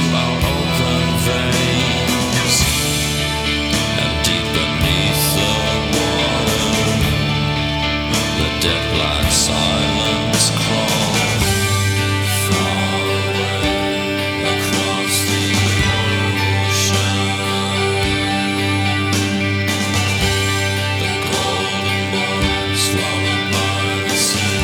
our open veins, and deep beneath the water, the dead black silence crawls far away across the ocean. The golden boy swallowed by the sea.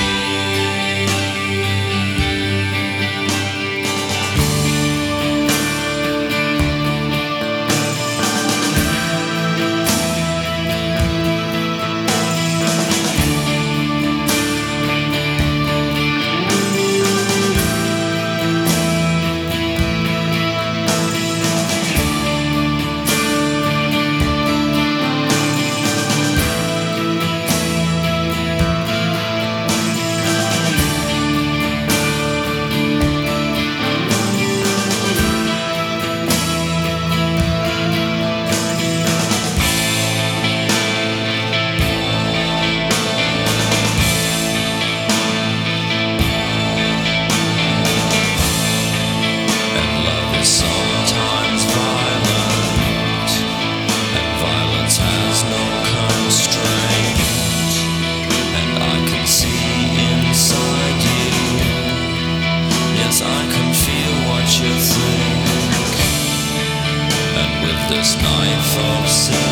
Sometimes violent, and violence has no constraint, and I can see inside you. Yes, I can feel what you think, and with this knife of sin